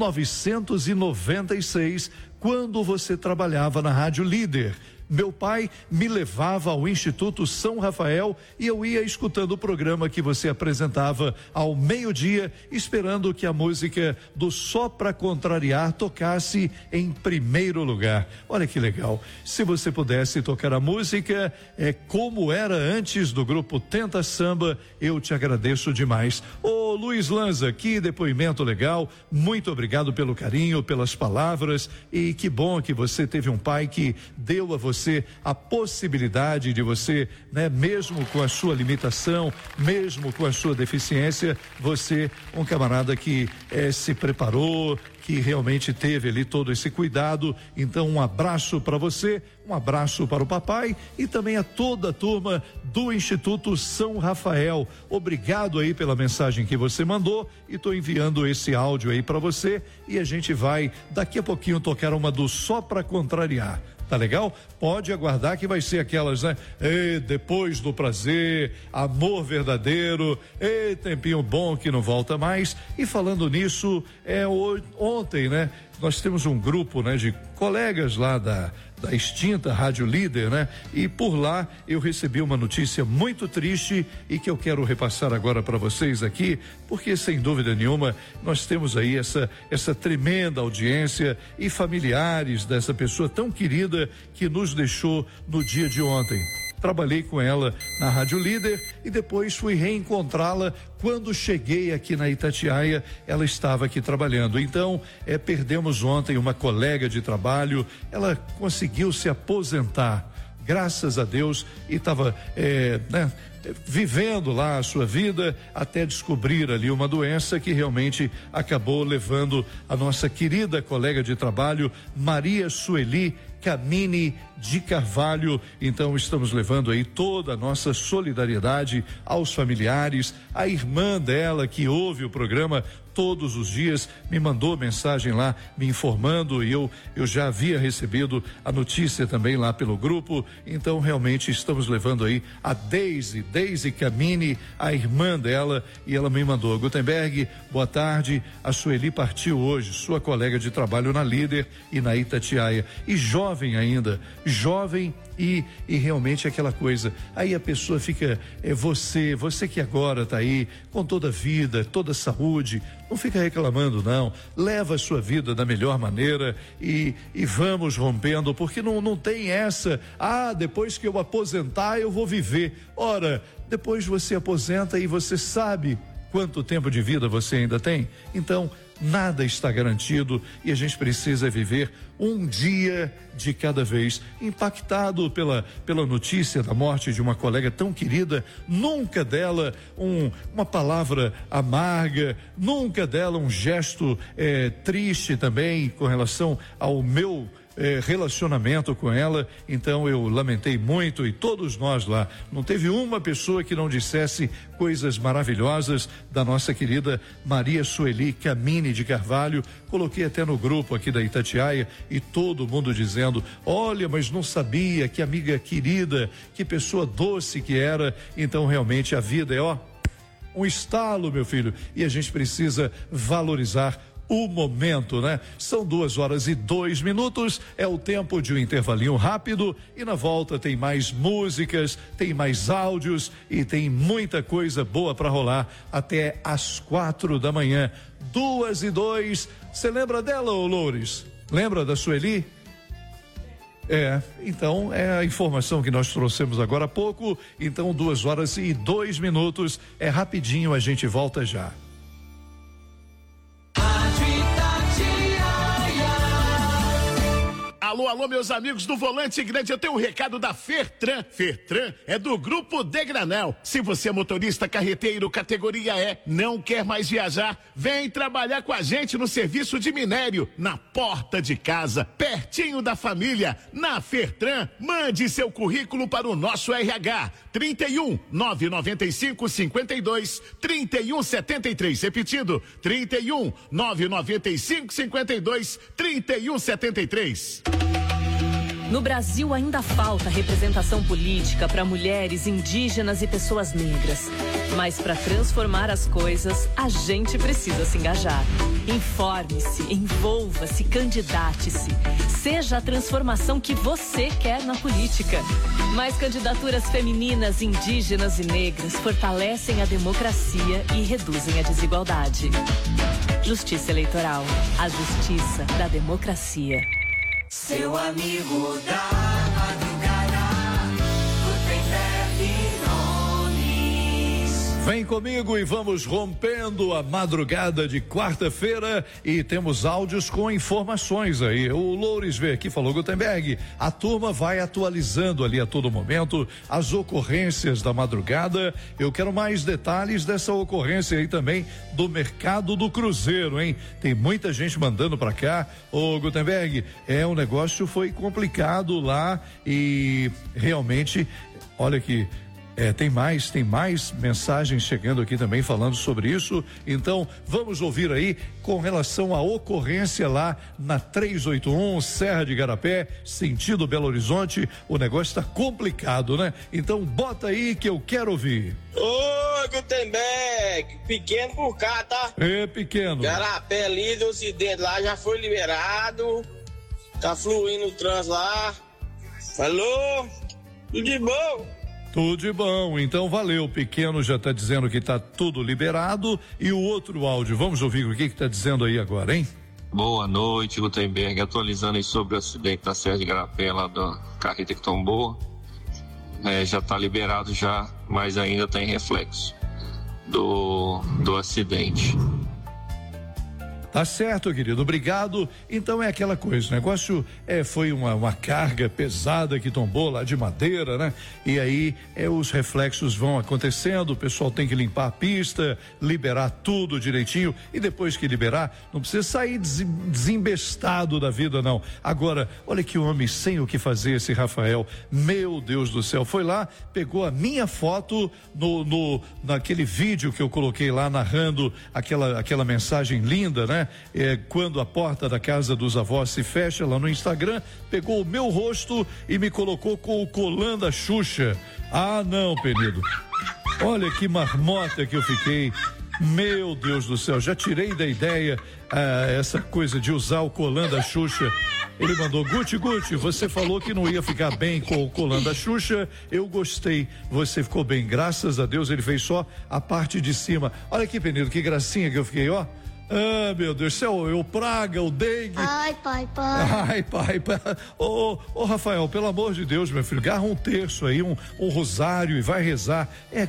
1996, quando você trabalhava na Rádio Líder. Meu pai me levava ao Instituto São Rafael e eu ia escutando o programa que você apresentava ao meio-dia, esperando que a música do Só Pra Contrariar tocasse em primeiro lugar. Olha que legal. Se você pudesse tocar a música como era antes do grupo Tenta Samba, eu te agradeço demais. Ô Luiz Lanza, que depoimento legal. Muito obrigado pelo carinho, pelas palavras, e que bom que você teve um pai que deu a você a possibilidade de você, né, mesmo com a sua limitação, mesmo com a sua deficiência, você, um camarada que se preparou, que realmente teve ali todo esse cuidado. Então, um abraço para você, um abraço para o papai e também a toda a turma do Instituto São Rafael. Obrigado aí pela mensagem que você mandou e estou enviando esse áudio aí para você e a gente vai daqui a pouquinho tocar uma do Só Pra Contrariar. Tá legal? Pode aguardar que vai ser aquelas, né? Depois do prazer, amor verdadeiro, tempinho bom que não volta mais. E falando nisso, ontem, né? Nós temos um grupo, né? De colegas lá da extinta Rádio Líder, né? E por lá eu recebi uma notícia muito triste e que eu quero repassar agora para vocês aqui, porque sem dúvida nenhuma nós temos aí essa tremenda audiência e familiares dessa pessoa tão querida que nos deixou no dia de ontem. Trabalhei com ela na Rádio Líder e depois fui reencontrá-la quando cheguei aqui na Itatiaia. Ela estava aqui trabalhando. Então, perdemos ontem uma colega de trabalho. Ela conseguiu se aposentar, graças a Deus, e estava, vivendo lá a sua vida até descobrir ali uma doença que realmente acabou levando a nossa querida colega de trabalho, Maria Sueli, Camini de Carvalho. Então estamos levando aí toda a nossa solidariedade aos familiares. A irmã dela que ouve o programa todos os dias me mandou mensagem lá me informando, e eu já havia recebido a notícia também lá pelo grupo. Então realmente estamos levando aí a Deise Camini, a irmã dela, e ela me mandou: Gutenberg, boa tarde, a Sueli partiu hoje, sua colega de trabalho na Líder e na Itatiaia, e jovem ainda, jovem e realmente aquela coisa, aí a pessoa fica, você que agora tá aí com toda a vida, toda a saúde, não fica reclamando não, leva a sua vida da melhor maneira e vamos rompendo, porque não tem essa, depois que eu aposentar eu vou viver. Ora, depois você aposenta e você sabe quanto tempo de vida você ainda tem? Então, nada está garantido e a gente precisa viver um dia de cada vez. Impactado pela notícia da morte de uma colega tão querida, nunca dela uma palavra amarga, nunca dela um gesto triste também com relação ao meu relacionamento com ela. Então eu lamentei muito, e todos nós lá, não teve uma pessoa que não dissesse coisas maravilhosas da nossa querida Maria Sueli Camini de Carvalho. Coloquei até no grupo aqui da Itatiaia e todo mundo dizendo: olha, mas não sabia, que amiga querida, que pessoa doce que era. Então realmente a vida é um estalo, meu filho, e a gente precisa valorizar o momento, né? São 2h02, é o tempo de um intervalinho rápido, e na volta tem mais músicas, tem mais áudios e tem muita coisa boa para rolar até às 4 da manhã. 2h02, você lembra dela, ô Loures? Lembra da Sueli? Então é a informação que nós trouxemos agora há pouco. Então 2h02, é rapidinho, a gente volta já. Alô, meus amigos do Volante Grande, eu tenho um recado da Fertran. Fertran é do Grupo Degranel. Se você é motorista carreteiro categoria E, não quer mais viajar, vem trabalhar com a gente no serviço de minério, na porta de casa, pertinho da família. Na Fertran, mande seu currículo para o nosso RH, 31 995 52 31 73. Repetido, 31 995 52 31 73. No Brasil ainda falta representação política para mulheres, indígenas e pessoas negras. Mas para transformar as coisas, a gente precisa se engajar. Informe-se, envolva-se, candidate-se. Seja a transformação que você quer na política. Mais candidaturas femininas, indígenas e negras fortalecem a democracia e reduzem a desigualdade. Justiça Eleitoral. A justiça da democracia. Seu amigo da madrugada, Gutenberg Nunes. Vem comigo e vamos rompendo a madrugada de quarta-feira, e temos áudios com informações aí. O Loures veio aqui, falou: Gutenberg, a turma vai atualizando ali a todo momento as ocorrências da madrugada. Eu quero mais detalhes dessa ocorrência aí também do mercado do Cruzeiro, hein? Tem muita gente mandando pra cá. Ô Gutenberg, o negócio foi complicado lá e realmente, olha que tem mais mensagens chegando aqui também falando sobre isso. Então vamos ouvir aí com relação à ocorrência lá na 381 Serra de Igarapé, sentido Belo Horizonte. O negócio está complicado, né? Então bota aí que eu quero ouvir. Ô Gutenberg, pequeno por cá, tá? Pequeno. Igarapé ali do Ocidente lá já foi liberado, tá fluindo o trânsito lá. Falou, tudo de bom? Tudo de bom, então valeu. Pequeno já está dizendo que está tudo liberado. E o outro áudio, vamos ouvir o que está dizendo aí agora, hein? Boa noite, Gutenberg. Atualizando aí sobre o acidente da Serra de Igarapé, lá da carreta que tombou. Já está liberado já, mas ainda tem reflexo do acidente. Tá certo, querido, obrigado. Então é aquela coisa, o negócio foi uma carga pesada que tombou lá de madeira, né? E aí os reflexos vão acontecendo, o pessoal tem que limpar a pista, liberar tudo direitinho e depois que liberar, não precisa sair desembestado da vida, não. Agora, olha que homem sem o que fazer esse Rafael, meu Deus do céu, foi lá, pegou a minha foto naquele vídeo que eu coloquei lá narrando aquela mensagem linda, né? Quando a porta da casa dos avós se fecha lá no Instagram, pegou o meu rosto e me colocou com o colã da Xuxa. Ah, não, Penido. Olha que marmota que eu fiquei. Meu Deus do céu, já tirei da ideia essa coisa de usar o colã da Xuxa. Ele mandou: Guti, você falou que não ia ficar bem com o colã da Xuxa, eu gostei, você ficou bem, graças a Deus. Ele fez só a parte de cima. Olha aqui, Penido, que gracinha que eu fiquei, ó. Ah, meu Deus do céu, eu praga, o dengue. Ai, pai. Ai, pai. Ô, Rafael, pelo amor de Deus, meu filho, agarra um terço aí, um rosário e vai rezar.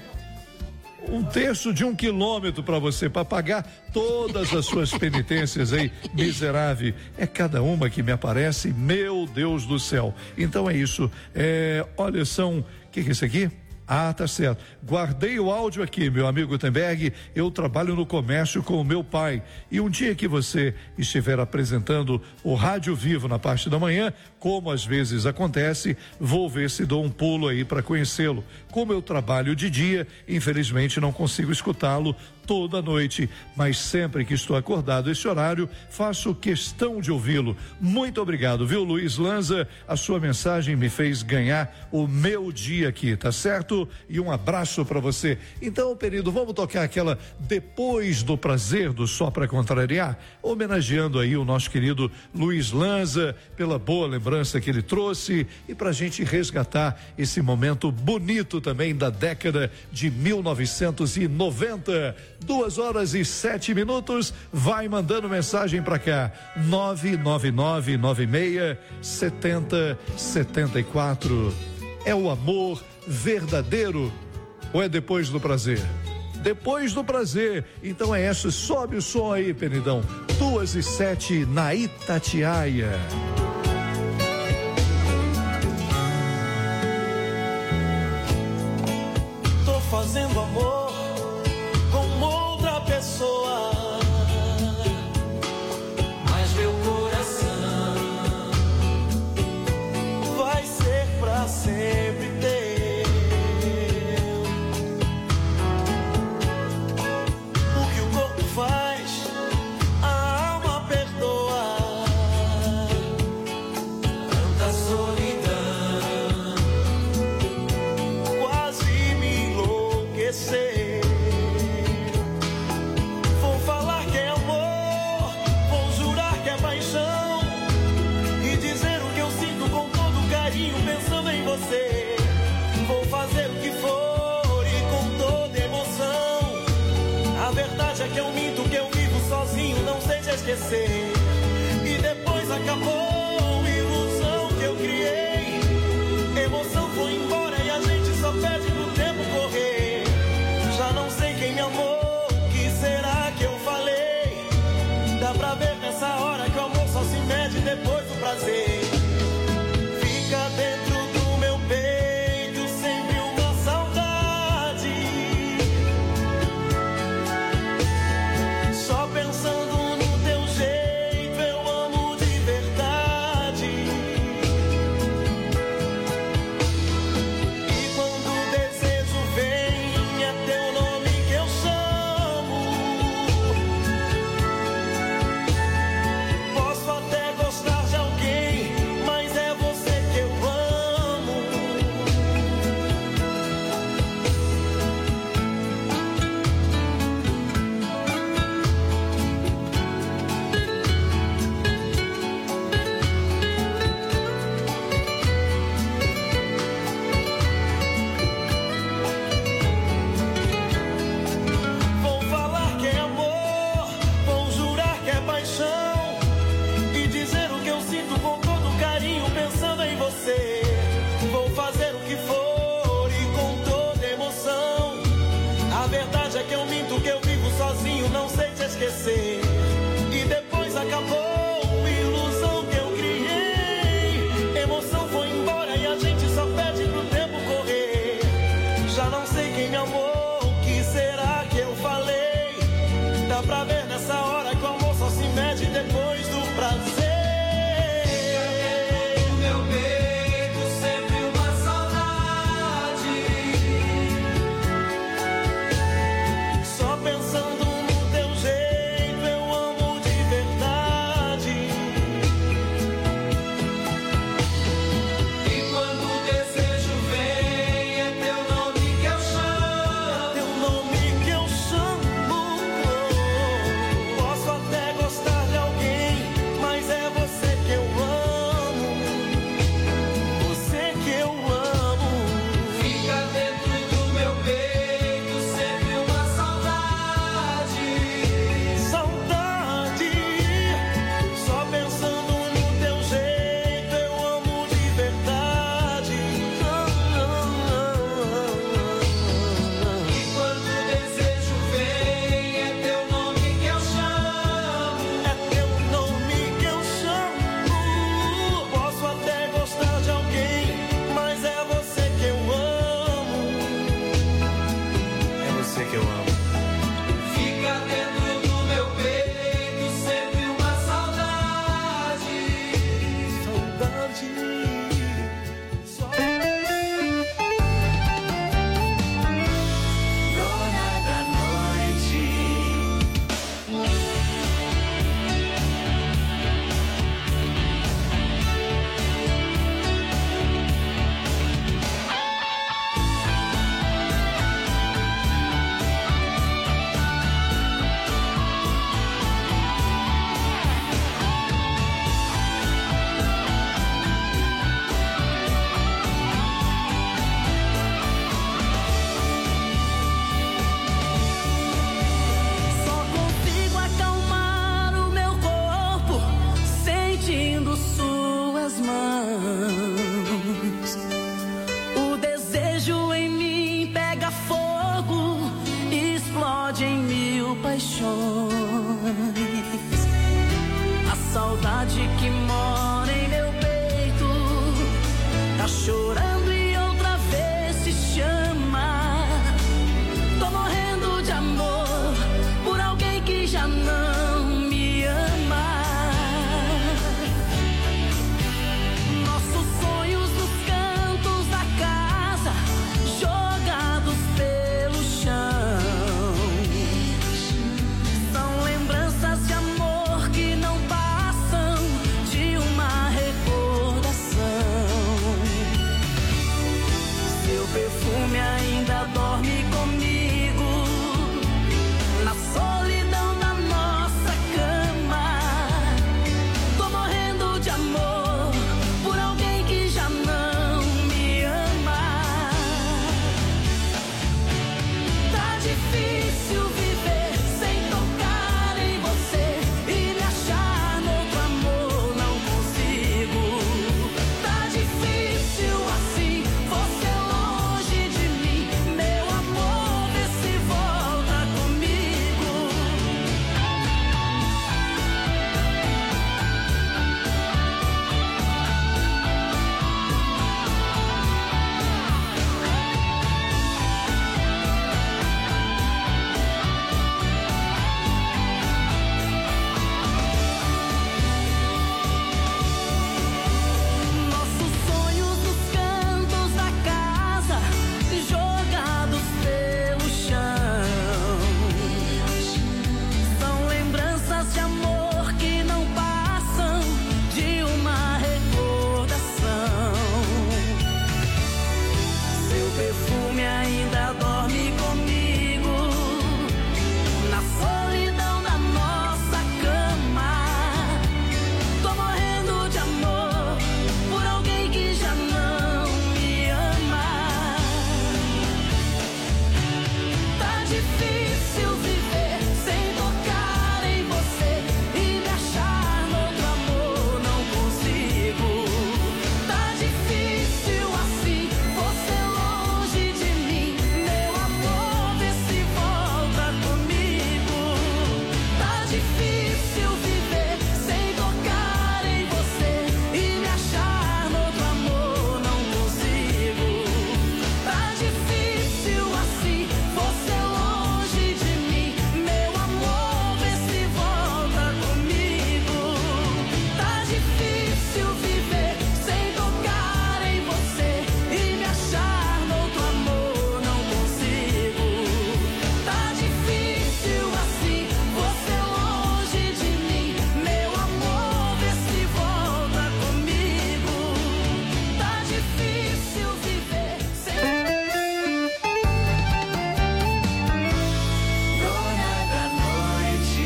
Um terço de 1 quilômetro para você, para pagar todas as suas penitências aí, miserável. É cada uma que me aparece, meu Deus do céu. Então é isso. Olha, o que é isso aqui? Ah, tá certo. Guardei o áudio aqui, meu amigo Gutenberg. Eu trabalho no comércio com o meu pai. E um dia que você estiver apresentando o Rádio Vivo na parte da manhã, como às vezes acontece, vou ver se dou um pulo aí para conhecê-lo. Como eu trabalho de dia, infelizmente não consigo escutá-lo toda noite, mas sempre que estou acordado esse horário, faço questão de ouvi-lo. Muito obrigado, viu, Luiz Lanza? A sua mensagem me fez ganhar o meu dia aqui, tá certo? E um abraço para você. Então, Penido, vamos tocar aquela Depois do Prazer do Só Pra Contrariar, homenageando aí o nosso querido Luiz Lanza pela boa lembrança que ele trouxe e pra gente resgatar esse momento bonito também da década de 1990. 2h07. Vai mandando mensagem pra cá. 999967074. É o amor verdadeiro ou é depois do prazer? Depois do prazer. Então é essa. Sobe o som aí, Penidão. 2h07 na Itatiaia. Tô fazendo amor com outra pessoa, mas meu coração vai ser pra sempre teu. O que o corpo faz, a alma perdoa. Tanta solidão quase me enlouqueceu. Vou fazer o que for e com toda emoção. A verdade é que eu minto, que eu vivo sozinho, não sei te esquecer. E depois acabou, ilusão que eu criei. Emoção foi embora e a gente só pede pro tempo correr. Já não sei quem me amou, o que será que eu falei? Dá pra ver nessa hora que o amor só se mede depois do prazer. Fica dentro do meu peito sempre uma saudade, só pensando no teu jeito eu amo de verdade. chorando e outra vez se chama. Tô morrendo de amor por alguém que já não me ama. Nossos sonhos nos cantos da casa, jogados pelo chão, são lembranças de amor que não passam de uma recordação. Seu perfume ainda dorme comigo na solidão da nossa cama. Tô morrendo de amor por alguém que já não me ama. Tá difícil viver sem tocar em você e me achar no outro amor, não consigo. Tá difícil assim, você longe de mim, meu amor, vê se volta comigo. Nossos sonhos nos cantos da casa, jogados pelo chão, são lembranças de amor que não passam de uma recordação. Seu perfume ainda dorme comigo na solidão da nossa cama. Tô morrendo de amor por alguém que já não me ama. Tá difícil viver sem tocar em você e me achar no outro amor, não consigo. Tá difícil assim, você longe de mim, meu amor, vê se volta comigo. Tá difícil viver sem tocar em você e me achar no outro amor, não consigo. Tá difícil assim, você longe de mim, meu amor, vê se volta comigo. Tá difícil viver sem tocar em você e me achar no outro amor, não consigo. Tá difícil assim, você longe de mim, meu amor, vê se volta comigo. Tá difícil viver sem Dona da noite.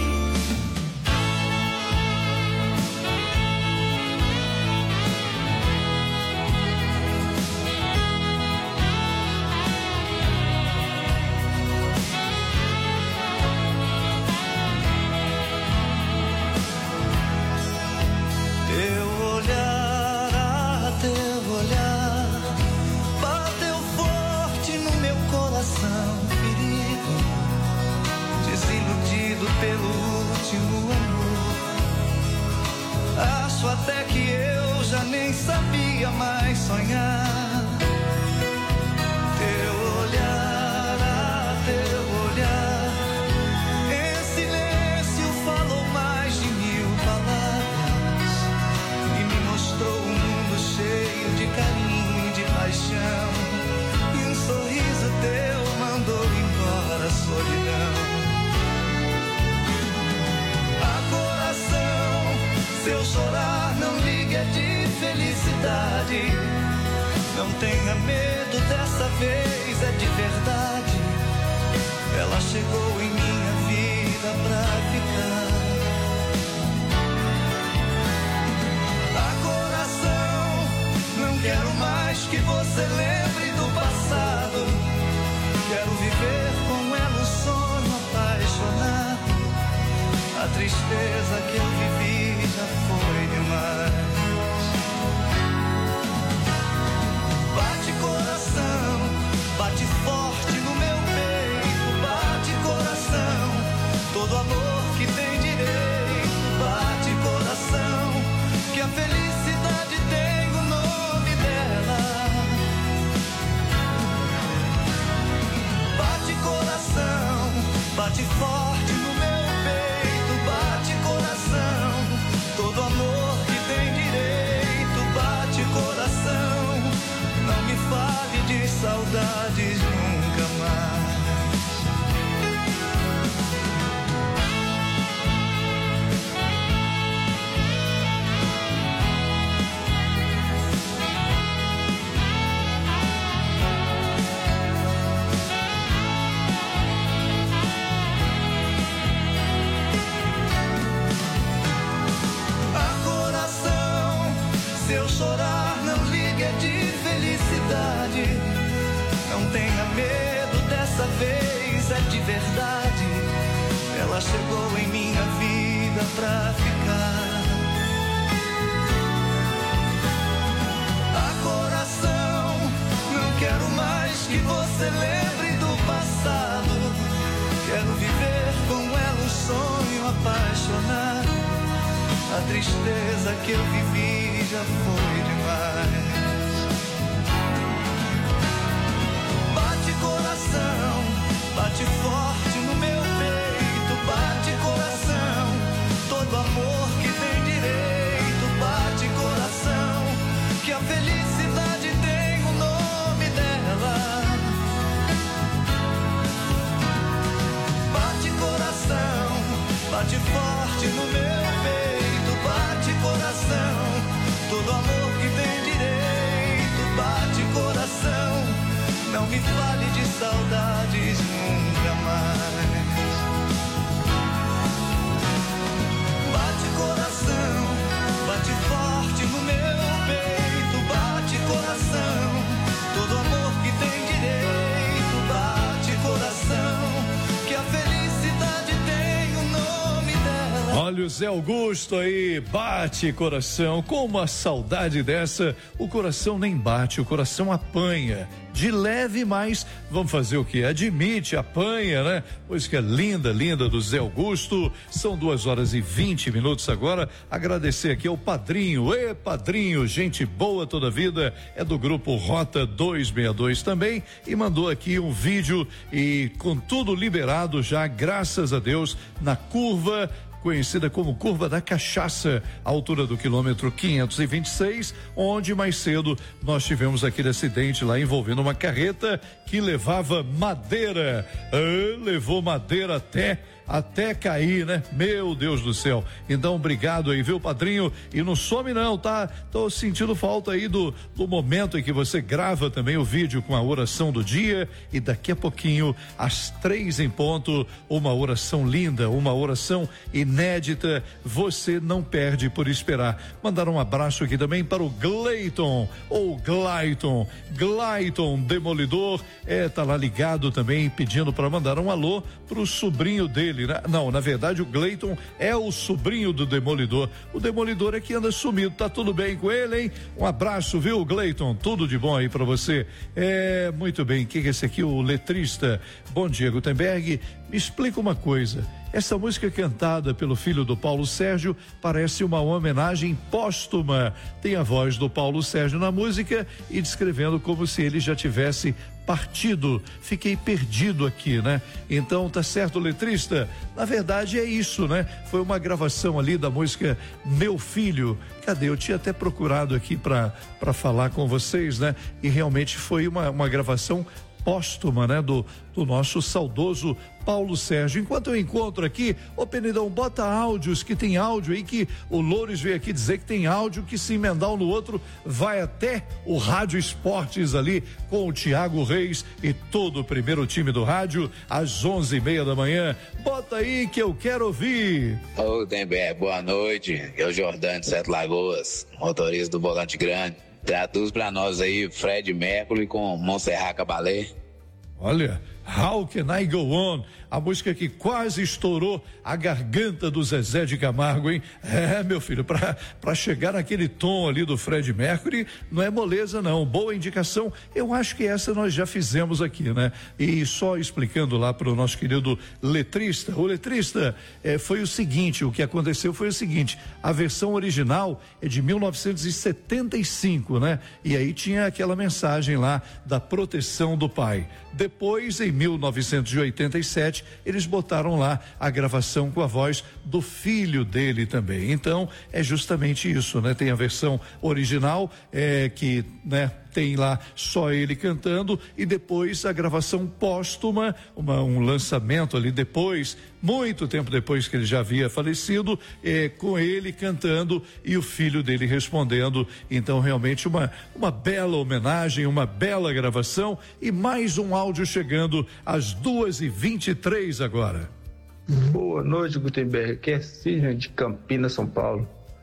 Teu olhar bateu forte no meu coração ferido, desiludido pelo último amor. Acho até que eu já nem sabia mais sonhar. Teu olhar, em silêncio falou mais de 1000 palavras e me mostrou um mundo cheio de carinho e de paixão. E um sorriso teu mandou embora a solidão. Coração, se eu chorar, não ligue, é de felicidade. Não tenha medo, dessa vez é de verdade. Ela chegou em minha vida pra ficar. Coração, não quero mais que você lembre do passado. Quero viver com ela o sono apaixonado. A tristeza que eu vivi já foi demais. Bate coração, bate forte no meu peito. Bate coração, todo amor que tem direito. Bate coração, que a felicidade tem o nome dela. saudade. Não tenha medo, dessa vez é de verdade. Ela chegou em minha vida pra ficar. A coração, não quero mais que você lembre do passado. Quero viver com ela um sonho apaixonado. A tristeza que eu vivi já foi demais. Bate coração, bate forte no meu peito. Bate coração, todo amor que tem direito. Bate coração, que a felicidade tem o nome dela. Bate coração, bate forte no meu peito. Bate coração, todo amor que tem direito. Bate coração, não me fale de saudades nunca mais. Bate coração, bate forte no meu peito. Bate coração, todo amor que tem direito. Bate coração, que a felicidade tem o nome dela. Olha o Zé Augusto aí, bate coração. Com uma saudade dessa, o coração nem bate, o coração apanha. De leve, mas vamos fazer o que? Admite, apanha, né? Música linda, linda do Zé Augusto. São 2h20 agora. Agradecer aqui ao Padrinho. Ê, Padrinho, gente boa toda a vida. É do grupo Rota 262 também. E mandou aqui um vídeo e com tudo liberado já, graças a Deus, na curva conhecida como Curva da Cachaça, à altura do quilômetro 526, onde mais cedo nós tivemos aquele acidente lá envolvendo uma carreta que levava madeira. Levou madeira até cair, né? Meu Deus do céu. Então, obrigado aí, viu, Padrinho? E não some não, tá? Tô sentindo falta aí do momento em que você grava também o vídeo com a oração do dia, e daqui a pouquinho, às 3 em ponto, uma oração linda, uma oração inédita. Você não perde por esperar. Mandar um abraço aqui também para o Gleiton, ou Gleiton Demolidor, tá lá ligado também, pedindo para mandar um alô pro sobrinho dele. Não, na verdade o Gleiton é o sobrinho do Demolidor. O Demolidor é que anda sumido. Tá tudo bem com ele, hein? Um abraço, viu, Gleiton? Tudo de bom aí pra você. Muito bem. Quem é esse aqui? O letrista. Bom dia, Gutenberg. Me explica uma coisa. Essa música cantada pelo filho do Paulo Sérgio parece uma homenagem póstuma. Tem a voz do Paulo Sérgio na música e descrevendo como se ele já tivesse partido. Fiquei perdido aqui, né? Então, tá certo, letrista? Na verdade é isso, né? Foi uma gravação ali da música Meu Filho. Cadê? Eu tinha até procurado aqui para falar com vocês, né? E realmente foi uma gravação póstuma, né? Do nosso saudoso Paulo Sérgio. Enquanto eu encontro aqui, ô Penidão, bota áudios, que tem áudio aí, que o Loures veio aqui dizer que tem áudio que se emendar um no outro vai até o Rádio Esportes ali com o Thiago Reis e todo o primeiro time do rádio às 11:30 da manhã. Bota aí que eu quero ouvir. Ô Gutenberg, boa noite. Eu, Jordão de Sete Lagoas, motorista do Volante Grande. Traduz pra nós aí Fred Mercury com Montserrat Caballé. Olha, How Can I Go On? A música que quase estourou a garganta do Zezé de Camargo, hein? Meu filho, pra chegar naquele tom ali do Fred Mercury, não é moleza não, boa indicação. Eu acho que essa nós já fizemos aqui, né? E só explicando lá pro nosso querido letrista, o letrista foi o seguinte, o que aconteceu foi o seguinte, a versão original é de 1975, né? E aí tinha aquela mensagem lá da proteção do pai. Depois, em 1987, eles botaram lá a gravação com a voz do filho dele também. Então, é justamente isso, né? Tem a versão original, que, né, tem lá só ele cantando, e depois a gravação póstuma, um lançamento ali depois, muito tempo depois que ele já havia falecido, com ele cantando e o filho dele respondendo. Então, realmente uma bela homenagem, uma bela gravação, e mais um áudio chegando às 2h23 agora. Boa noite, Gutenberg. Aqui é Sidney de Campinas, São Paulo.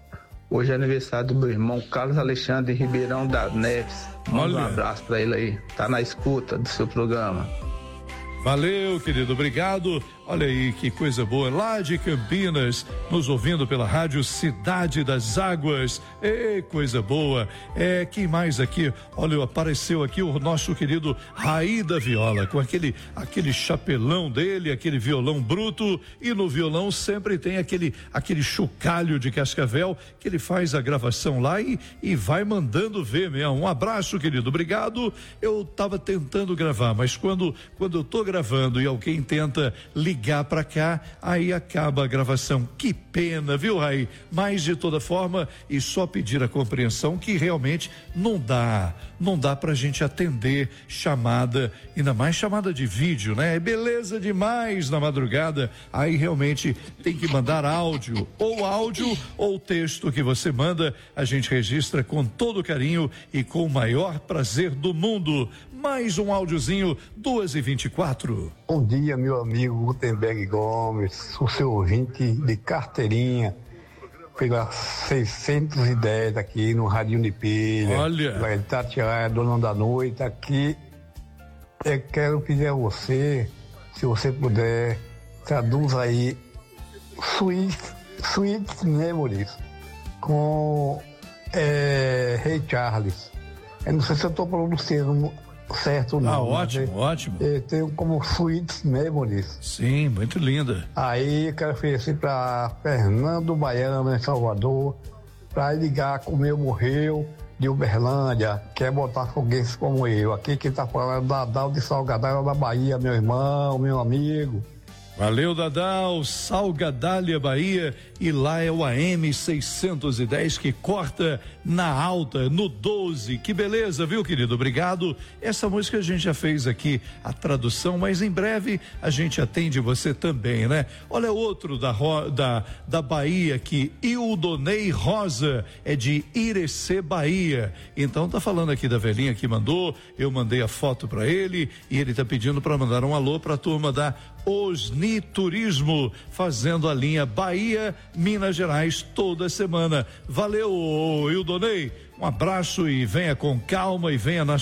Hoje é aniversário do meu irmão Carlos Alexandre Ribeirão das Neves. Manda um abraço pra ele aí. Tá na escuta do seu programa. Valeu, querido, obrigado. Olha aí que coisa boa, lá de Campinas, nos ouvindo pela rádio Cidade das Águas. Ei, coisa boa. Quem mais aqui? Olha, apareceu aqui o nosso querido Raí da Viola, com aquele chapelão dele, aquele violão bruto, e no violão sempre tem aquele chocalho de cascavel, que ele faz a gravação lá e vai mandando ver mesmo. Um abraço, querido, obrigado. Eu tava tentando gravar, mas quando eu tô gravando e alguém tenta ligar para cá, aí acaba a gravação. Que pena, viu, Raí? Mas de toda forma, e só pedir a compreensão que realmente não dá pra gente atender chamada, ainda mais chamada de vídeo, né? É beleza demais na madrugada, aí realmente tem que mandar áudio ou texto que você manda, a gente registra com todo carinho e com o maior prazer do mundo. Mais um áudiozinho, 2h24. Bom dia, meu amigo Gutenberg Gomes, o seu ouvinte de carteirinha, pela 610 aqui no Radinho de Pilha. Olha. Tatiana, dona da noite, aqui. Eu quero pedir a você, se você puder, traduz aí Sweet Memories com Ray Charles. Eu não sei se eu estou pronunciando certo não. Ótimo, ótimo. Tem como Sweet Memories. Sim, muito linda. Aí eu quero oferecer para Fernando Baiano, em Salvador, para ligar com o meu morreu de Uberlândia, quer botar foguetes como eu. Aqui quem tá falando da Dadal de Salgadalho da Bahia, meu irmão, meu amigo. Valeu, Dadal, Salgadalha, Bahia, e lá é o AM 610 que corta na alta, no 12. Que beleza, viu, querido? Obrigado. Essa música a gente já fez aqui a tradução, mas em breve a gente atende você também, né? Olha outro da Bahia aqui, Ildonei Rosa, é de Irecê, Bahia. Então tá falando aqui da velhinha que mandou, eu mandei a foto para ele e ele tá pedindo para mandar um alô pra turma da Osni Turismo, fazendo a linha Bahia, Minas Gerais toda semana. Valeu, Ildonei, um abraço e venha com calma e venha na